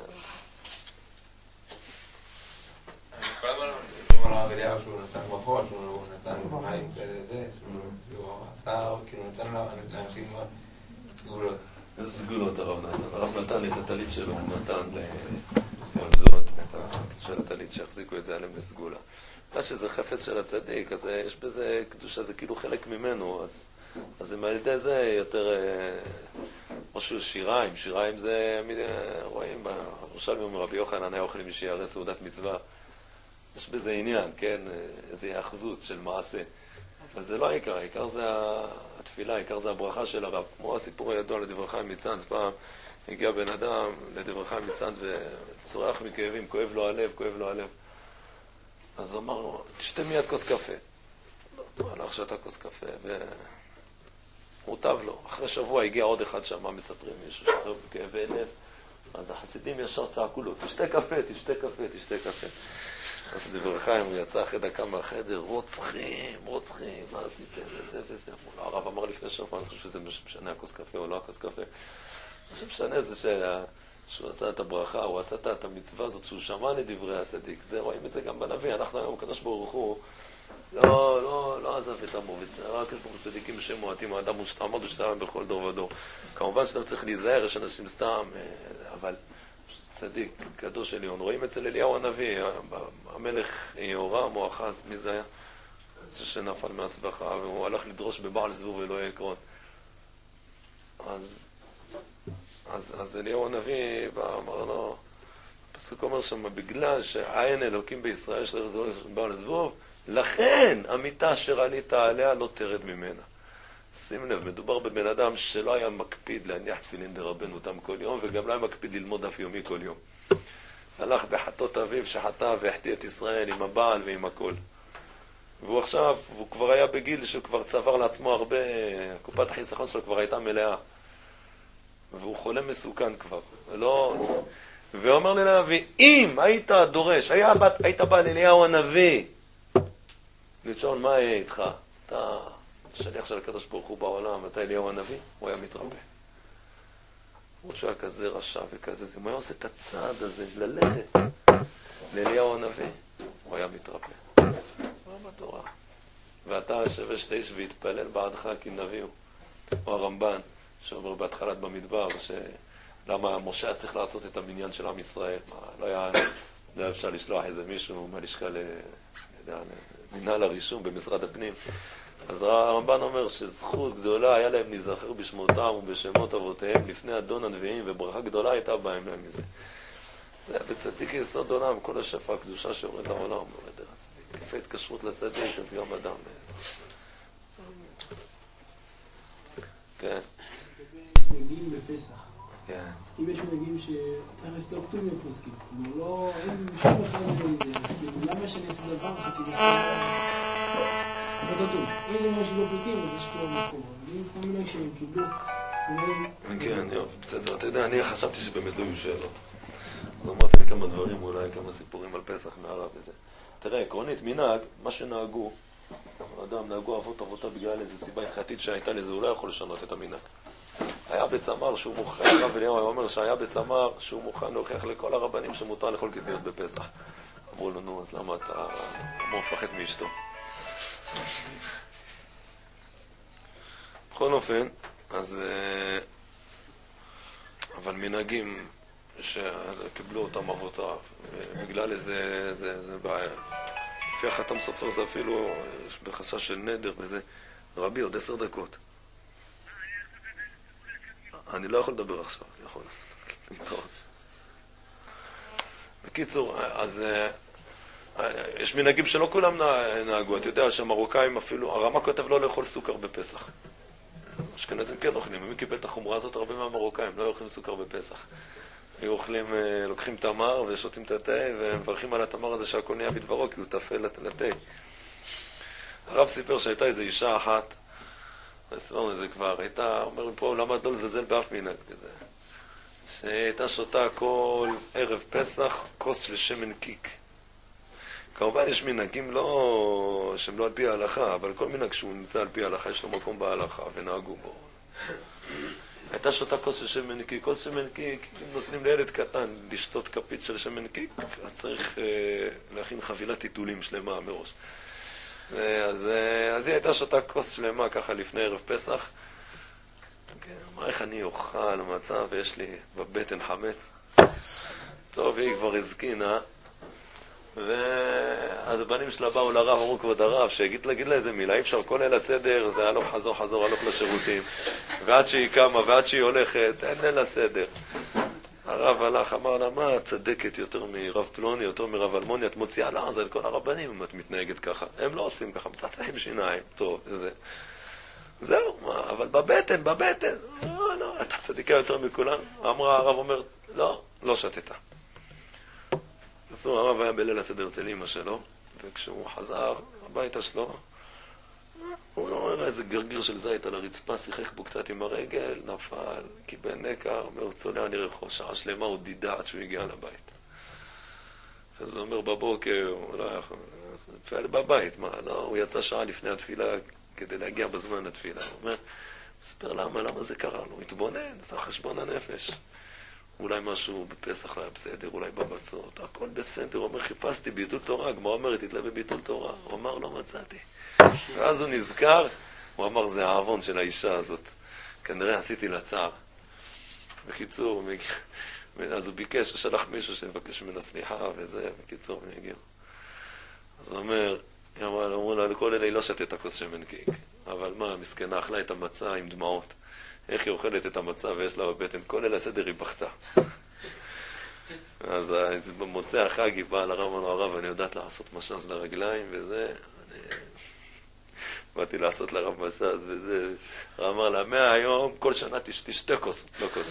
כל הזמן אומרים על הרב אליהו שהוא נתן ברכות, שהוא נתן מים כאלה זה, שהוא עשה, כאילו נתן לאנשים סגולות. איזה סגולות הרב נתן? הרב נתן את הטלית שלו, הוא נתן לעובדות, את הקדושה הטלית שהחזיקו את זה עליהם לסגולה. מה שזה חפץ של הצדיק, אז יש בזה קדושה, זה כאילו חלק ממנו, אז, אז אם על ידי זה יותר, או שהוא שיריים, שיריים זה, רואים, ירושלמי אומר רבי יוחנן היה אוכל עם שיערי סעודת מצווה, יש בזה עניין, כן, איזו היאחזות של מעשה. אבל זה לא העיקר, העיקר זה התפילה, העיקר זה הברכה של הרב. כמו הסיפור הידוע לדברי חיים מצאנז, פעם הגיע בן אדם לדברי חיים מצאנז וצורח מכאבים, כואב לו הלב, כואב לו הלב. אז אמר לו, תשתה מיד כוס קפה. לא, הלך שתה כוס קפה ומוטב לו. אחרי שבוע הגיע עוד אחד שם, מספרים מישהו שחרר בכאבי לב. אז החסידים ישר צעקו לו, תשתה קפה, תשתה קפה, תשתה קפה. אז דברי חיים, הוא יצא אחרי דקה מהחדר, רוצחים, רוצחים, מה עשיתם, וזה וזה. הרב אמר לפני שופע, אני חושב שזה משנה הכוס קפה או לא הכוס קפה. מה שמשנה זה שהוא עשה את הברכה, הוא עשה את המצווה הזאת, שהוא שמע לדברי הצדיק. זה, רואים את זה גם בנביא. אנחנו היום, הקדוש ברוך הוא, לא, לא, לא עזב את עמו, רק הקדוש ברוך הוא צדיקים בשם מועטים, האדם עמוד ושתיים בכל דור ודור. כמובן שאתה צריך להיזהר, יש אנשים סתם, אבל... צדיק, קדוש עליון. רואים אצל אליהו הנביא, המלך יהורם או אחז, מי זה היה? זה שנפל מהסבכה, והוא הלך לדרוש בבעל זבוב אלוהי עקרון. אז, אז, אז אליהו הנביא בא, אמר לו, הפסוק אומר שם, בגלל שעין אלוקים בישראל של באו לזבוב, לכן המיטה אשר עלית עליה לא תרד ממנה. שים לב, מדובר בבן אדם שלא היה מקפיד להניח תפילין דרבנו אותם כל יום, וגם לא היה מקפיד ללמוד דף יומי כל יום. הלך בחטות אביו שחטא והחטיא את ישראל עם הבעל ועם הכל. והוא עכשיו, הוא כבר היה בגיל שהוא כבר צבר לעצמו הרבה, קופת החיסכון שלו כבר הייתה מלאה. והוא חולה מסוכן כבר. ולא... ואומר לי לנביא, אם היית דורש, היה בת, היית בא לאליהו הנביא, לשאול מה יהיה איתך? אתה שליח של הקדוש ברוך הוא בעולם, אתה אליהו הנביא? הוא היה מתרבה. הוא שהיה כזה רשע וכזה, אם הוא היה עושה את הצעד הזה, ללכת לאליהו הנביא, הוא היה מתרבה. מה בתורה? ואתה יושב ושתיש והתפלל בעדך כי נביא הוא. או הרמב"ן, שאומר בהתחלת במדבר, למה משה היה צריך לעשות את המניין של עם ישראל? מה, לא היה, לא היה אפשר לשלוח איזה מישהו מהלשכה למנהל הרישום במשרד הפנים. אז הרמב"ן אומר שזכות גדולה היה להם להיזכר בשמותם ובשמות אבותיהם לפני אדון הנביאים, וברכה גדולה הייתה בהם להם מזה. זה בצדיק יסוד עולם, כל השפע הקדושה שיורד לעולם, יורד דרך הצדיק. כפי התקשרות לצדיק, אז גם אדם. כן. מנהגים בפסח. כן. אם יש מנהגים שתכלס לא כתוב לפוסקים, כאילו לא, אין משום אחד מזה, אז כאילו למה שאני אעשה דבר כאילו לא כתוב. אם זה אומר שלא פוסקים, אז יש כבר מקום. אבל אם סתם מנהג שהם קיבלו, כן, יופי, בסדר. אתה יודע, אני חשבתי שבאמת לא יהיו שאלות. אז אמרתי לי כמה דברים, אולי כמה סיפורים על פסח מהרב וזה. תראה, עקרונית, מנהג, מה שנהגו, אדם נהגו אבות אבותיו בגלל איזו סיבה הלכתית שהייתה לזה, הוא לא יכול לשנות את המנהג. היה בצמר שהוא מוכן, הרב אליהו אומר שהיה בצמר שהוא מוכן להוכיח לכל הרבנים שמותר לאכול קטניות בפסח. אמרו לו, נו, אז למה אתה מפחד מאשתו? בכל אופן, אז... אבל מנהגים שקיבלו אותם אבותיו, בגלל איזה, זה, זה בעיה. לפי החתם סופר זה אפילו, יש בחשש של נדר וזה. רבי, עוד עשר דקות. אני לא יכול לדבר עכשיו, אני יכול. בקיצור, אז יש מנהגים שלא כולם נהגו. אתה יודע שהמרוקאים אפילו, הרמה כותב לא לאכול סוכר בפסח. אשכנזים כן אוכלים, מי קיבל את החומרה הזאת? הרבה מהמרוקאים לא אוכלים סוכר בפסח. היו אוכלים, לוקחים תמר ושותים את התה ומברכים על התמר הזה שהכל נהיה בדברו כי הוא תפל לתה. הרב סיפר שהייתה איזו אישה אחת, וסיפרנו את זה כבר, הייתה, אומר פה, למה לא לזלזל באף מנהג כזה? שהייתה שותה כל ערב פסח כוס של שמן קיק. כמובן יש מנהגים לא, שהם לא על פי ההלכה, אבל כל מנהג שהוא נמצא על פי ההלכה יש לו מקום בהלכה ונהגו בו. הייתה שותה כוס של שמן קיק. כוס שמן קיק, אם נותנים לילד קטן לשתות כפית של שמן קיק, אז צריך אה, להכין חבילת טיטולים שלמה מראש. אז, אז היא הייתה שותה כוס שלמה ככה לפני ערב פסח. מה, איך אני אוכל מצב ויש לי בבטן חמץ? טוב, היא כבר הזקינה. ואז הבנים שלה באו לרב, אמרו כבוד הרב, שיגיד להגיד לה איזה מילה, אי אפשר כל ליל הסדר, זה הלוך חזור חזור, הלוך לשירותים. ועד שהיא קמה ועד שהיא הולכת, אין ליל הסדר. הרב הלך, אמר לה, מה, צדקת יותר מרב פלוני, יותר מרב אלמוני, את מוציאה לעז על כל הרבנים אם את מתנהגת ככה. הם לא עושים ככה, מצצעים שיניים, טוב, זה. זהו, מה, אבל בבטן, בבטן, לא, לא, אתה צדיקה יותר מכולם. אמרה, הרב אומר, לא, לא שתתה. הרב היה בליל הסדר אצל אמא שלו, וכשהוא חזר הביתה שלו, הוא לא ראה איזה גרגיר של זית על הרצפה, שיחק בו קצת עם הרגל, נפל, קיבל נקע, אומר, צולע אני רחוב, שעה שלמה הוא דידה עד שהוא הגיע לבית. אז הוא אומר בבוקר, הוא לא יכול, תפילה בבית, מה, לא, הוא יצא שעה לפני התפילה כדי להגיע בזמן לתפילה. הוא אומר, מספר למה, למה זה קרה לו? הוא התבונן, זה חשבון הנפש. אולי משהו בפסח לא היה בסדר, אולי במצות, הכל בסדר. הוא אומר, חיפשתי ביטול תורה, הגמרא אומרת, תתלה בביטול תורה. הוא אמר, לא מצאתי. ואז הוא נזכר, הוא אמר, זה העוון של האישה הזאת. כנראה עשיתי לה צער. בקיצור, אז הוא ביקש, הוא שלח מישהו שבקש ממנה סליחה, וזה, בקיצור, הם הגיעו. אז הוא אומר, אמרו לה, לכל אלה היא לא שתתה כוס שמן קיק. אבל מה, מסכנה, אכלה את המצה עם דמעות. איך היא אוכלת את המצה ויש לה בבטן, כל ליל הסדר היא בכתה. אז במוצאי החג היא באה לרב, אמר לו, הרב, אני יודעת לעשות משז לרגליים וזה, אני... באתי לעשות לרב משז וזה, הוא אמר לה, מהיום כל שנה תשתי שתי כוס, לא כוס.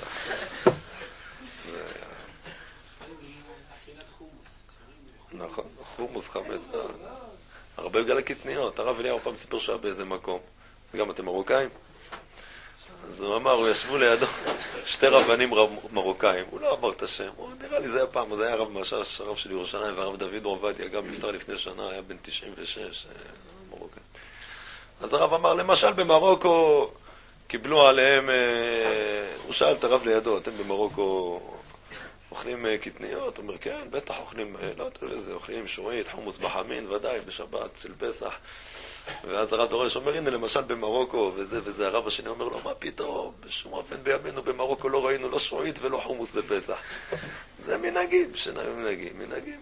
נכון, חומוס חמץ, הרבה בגלל הקטניות. הרב אליהו פעם סיפר שהיה באיזה מקום, וגם אתם מרוקאים, אז הוא אמר, הוא ישבו לידו שתי רבנים מרוקאים, הוא לא אמר את השם, הוא נראה לי זה היה פעם, זה היה הרב משש, הרב של ירושלים, והרב דוד עובדיה, גם נפטר לפני שנה, היה בן תשעים ושש, מרוקאי. אז הרב אמר, למשל במרוקו קיבלו עליהם, הוא שאל את הרב לידו, אתם במרוקו אוכלים קטניות? הוא אומר, כן, בטח אוכלים, לא יודע איזה, אוכלים שועית, חומוס בחמין, ודאי, בשבת של פסח. ואז הרב דורש אומר, הנה למשל במרוקו, וזה וזה, הרב השני אומר לו, מה פתאום, בשום אופן בימינו במרוקו לא ראינו לא שועית ולא חומוס בפסח. זה מנהגים, שניים מנהגים, מנהגים.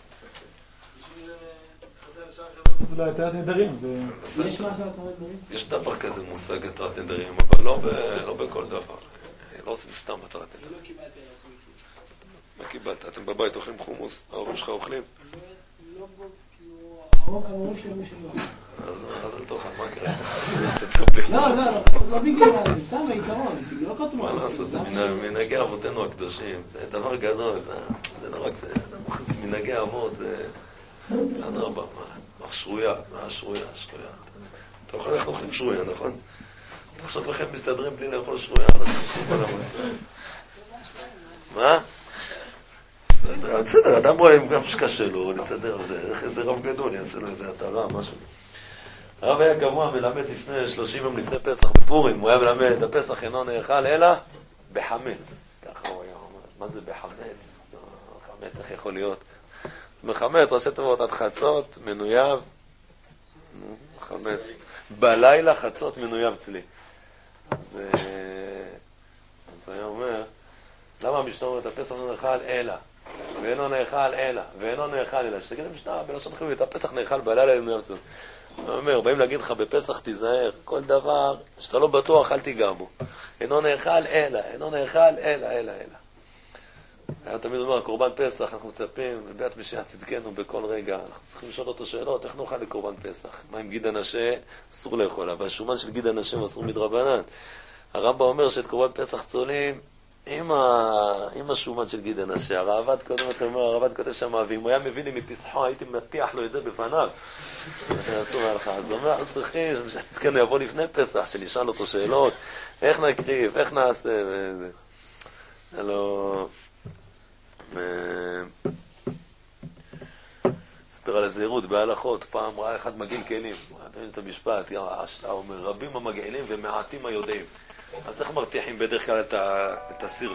לא, יותר נדרים. יש מה שאתה נדרים? יש דבר כזה מושג התרת נדרים, אבל לא בכל דבר. לא עושים סתם התרת נדרים. לא קיבלתי על עצמי. מה קיבלת? אתם בבית אוכלים חומוס? ההורים שלך אוכלים? לא, כאילו, ההורים שלנו שלא. אז אל תאכל, מה קרה? לא, לא, לא בגלל, זה סתם העיקרון, כאילו לא כתוב מה לעשות, זה מנהגי אבותינו הקדושים, זה דבר גדול, זה לא רק זה, מנהגי אבות, זה אדרבה, מה שרויה, מה שרויה, שרויה. אתה אוכל איך אוכלים שרויה, נכון? תחשוב לכם מסתדרים בלי לאכול שרויה, אז נקום על המצב. מה? בסדר, בסדר, אדם רואה גם שקשה לו להסתדר, איזה רב גדול, יעשה לו איזה התרה, משהו. הרב היה קבוע מלמד לפני שלושים יום לפני פסח בפורים, הוא היה מלמד, הפסח אינו נאכל אלא בחמץ. ככה הוא היה אומר, מה זה בחמץ? חמץ, איך יכול להיות? מחמץ, ראשי תיבות עד חצות, מנויב, חמץ. בלילה חצות מנויב צלי. אז הוא היה אומר, למה המשנה אומרת, הפסח לא נאכל אלא, ואינו נאכל אלא, ואינו נאכל אלא, שתגיד המשנה, בלשון חיובית, הפסח נאכל בלילה מנויב צלי. הוא אומר, באים להגיד לך בפסח תיזהר, כל דבר שאתה לא בטוח אל תיגע בו. אינו נאכל אלא, אינו נאכל אלא, אלא, אלא. היה תמיד אומר, קורבן פסח, אנחנו מצפים, וביאת משיח צדקנו בכל רגע, אנחנו צריכים לשאול אותו שאלות, איך נאכל לקורבן פסח? מה עם גיד הנשה? אסור לאכול, אבל השומן של גיד הנשה אסור מדרבנן. הרמב"ם אומר שאת קורבן פסח צולים עם, ה... עם השומן של גיד הנשה. הרעב"ד קודם, אתה אומר, הרעב"ד כותב שם, ואם הוא היה מביא לי מפסחו, הייתי מטיח לו את זה בפניו. אסור לך. אז הוא אומר, אנחנו צריכים שמשיח צדקנו יבוא לפני פסח, שנשאל אותו שאלות, איך נקריב, איך נעשה, וזה. הלו... ספר על הזהירות בהלכות, פעם ראה אחד מגעיל כלים, הוא היה את המשפט, הוא אומר, רבים המגעילים ומעטים היודעים. אז איך מרתיחים בדרך כלל את הסיר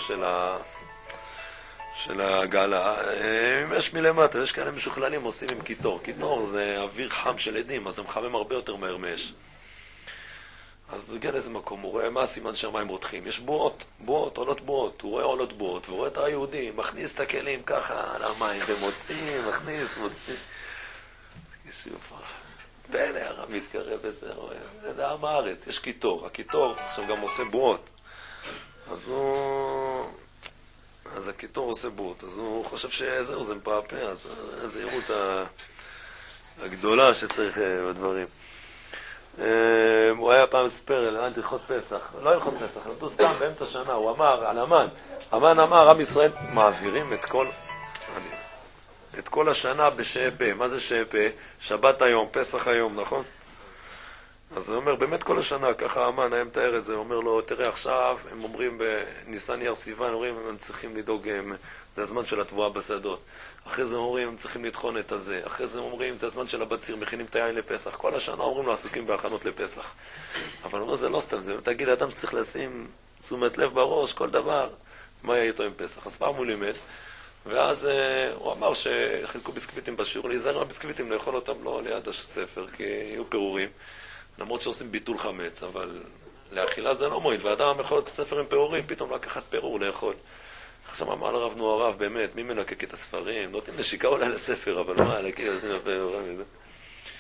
של הגלה? אם יש מלמטה, יש כאלה משוכללים עושים עם קיטור. קיטור זה אוויר חם של עדים, אז זה מחמם הרבה יותר מהר מאש. אז הוא הגיע לאיזה מקום, הוא רואה מה הסימן שהמים רותחים. יש בועות, בועות, עולות בועות, הוא רואה עולות בועות, והוא רואה את היהודי, מכניס את הכלים ככה על המים, ומוציא, מכניס, מוציא. שוב, פלא, הרב מתקרב וזה, זה עם הארץ, יש קיטור, הקיטור עכשיו גם עושה בועות. אז הוא... אז הקיטור עושה בועות, אז הוא חושב שזהו, זה מפעפע, אז הזהירות הגדולה שצריך בדברים. הוא היה פעם ספר אל הלכות פסח, לא הלכות פסח, נתנו סתם באמצע שנה, הוא אמר על המן, המן אמר, עם ישראל מעבירים את כל את כל השנה בשפה. מה זה שפה? שבת היום, פסח היום, נכון? אז הוא אומר, באמת כל השנה, ככה המן היה מתאר את זה, הוא אומר לו, תראה עכשיו, הם אומרים בניסן יר סיוון, אומרים, הם צריכים לדאוג, זה הזמן של התבואה בשדות. אחרי זה אומרים, הם צריכים לטחון את הזה. אחרי זה אומרים, זה הזמן של הבציר, מכינים את היין לפסח. כל השנה אומרים לו, עסוקים בהכנות לפסח. אבל הוא אומר, זה לא סתם, זה תגיד, אדם שצריך לשים תשומת לב בראש, כל דבר, מה יהיה איתו עם פסח? אז פעם הוא לימד, ואז הוא אמר שחילקו ביסקוויטים בשיעור, להיזהר מהביסקוויטים, לאכול אותם לא ליד הספר, כי יהיו פירורים. למרות שעושים ביטול חמץ, אבל לאכילה זה לא מועיל, ואדם יכול להיות ספר עם פירורים, פתאום לקחת פירור לאכול. עכשיו אמר לרב נו הרב, באמת, מי מלקק את הספרים? נותנים נשיקה אולי לספר, אבל מה, לקק את הפירורים וזה.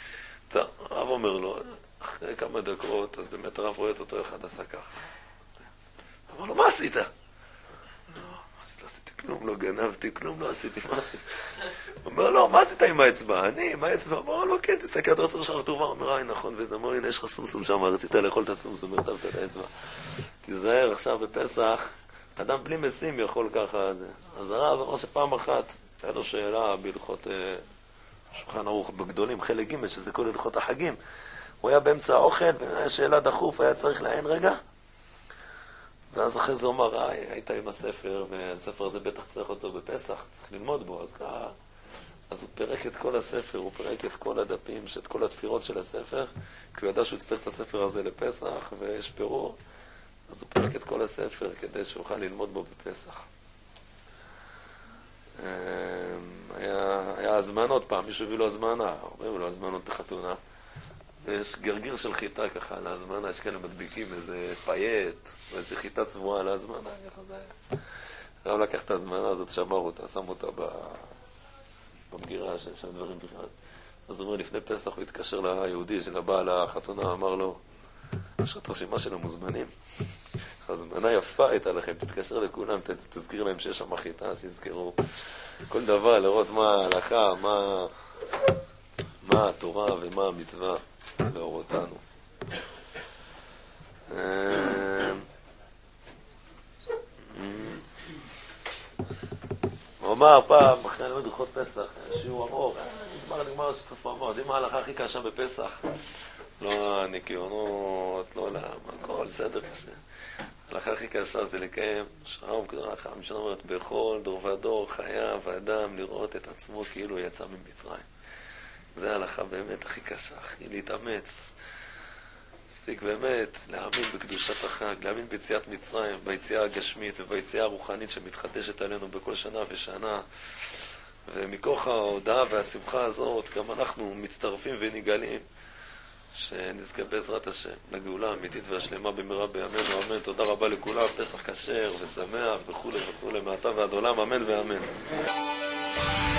טוב, הרב אומר לו, אחרי כמה דקות, אז באמת הרב רואה את אותו אחד עשה ככה. אמר לו, מה עשית? לא עשיתי כלום, לא גנבתי כלום, לא עשיתי, מה עשיתי? הוא אומר, לא, מה עשית עם האצבע? אני, עם האצבע? אמר לו, כן, תסתכל, אתה רוצה לך טובה? אומר, אי, נכון, וזה אמר, הנה, יש לך סומסום שם, רצית לאכול את הסומסום, הרטבת את האצבע. תיזהר, עכשיו בפסח, אדם בלי משים יכול ככה. אז הרב אמר שפעם אחת, היה לו שאלה בהלכות שולחן ערוך בגדולים, חלק ג' שזה כל הלכות החגים. הוא היה באמצע האוכל, והיה שאלה דחוף, היה צריך לעין רגע. ואז אחרי זה הוא אמר, היי, היית עם הספר, והספר הזה בטח צריך אותו בפסח, צריך ללמוד בו. אז ככה, אז הוא פרק את כל הספר, הוא פרק את כל הדפים, את כל התפירות של הספר, כי הוא ידע שהוא יצטרך את הספר הזה לפסח, ויש פירור. אז הוא פרק את כל הספר כדי שאוכל ללמוד בו בפסח. היה, היה הזמנות פעם, מישהו הביא לו הזמנה, אומרים לו הזמנות לחתונה. ויש גרגיר של חיטה ככה על ההזמנה, יש כאלה מדביקים איזה פייט, או איזה חיטה צבועה על ההזמנה, ככה זה היה. הרב לקח את ההזמנה הזאת, שמר אותה, שם אותה במגירה, שיש שם דברים בכלל. אז הוא אומר, לפני פסח הוא התקשר ליהודי של הבעל החתונה, אמר לו, יש לך רשימה של המוזמנים? הזמנה יפה הייתה לכם, תתקשר לכולם, תזכיר להם שיש שם חיטה, שיזכרו כל דבר, לראות מה ההלכה, מה, מה התורה ומה המצווה לאורותנו. הוא אמר פעם, אחרי נלמד הלכות פסח, שיעור ארוך, נגמר, נגמר שצריך ללמוד, אם ההלכה הכי קשה בפסח, לא הניקיונות, לא הכל, בסדר קשה. ההלכה הכי קשה זה לקיים שעה ומקדור ההלכה, המשנה אומרת, בכל דור ודור חייב האדם לראות את עצמו כאילו יצא ממצרים. זה ההלכה באמת הכי קשה, הכי להתאמץ. מספיק באמת להאמין בקדושת החג, להאמין ביציאת מצרים, ביציאה הגשמית וביציאה הרוחנית שמתחדשת עלינו בכל שנה ושנה. ומכוח ההודעה והשמחה הזאת גם אנחנו מצטרפים ונגלים שנזכה בעזרת השם לגאולה האמיתית והשלמה במהרה בימינו, אמן. תודה רבה לכולם, פסח כשר ושמח וכו' וכו', מעתה ועד עולם, אמן ואמן.